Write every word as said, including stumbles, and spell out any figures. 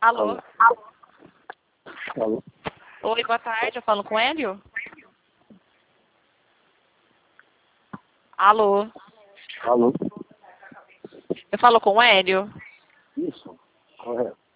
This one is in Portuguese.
Alô? Alô? Oi, boa tarde, eu falo com o Hélio? Alô? Alô? Eu falo com o Hélio? Isso, correto.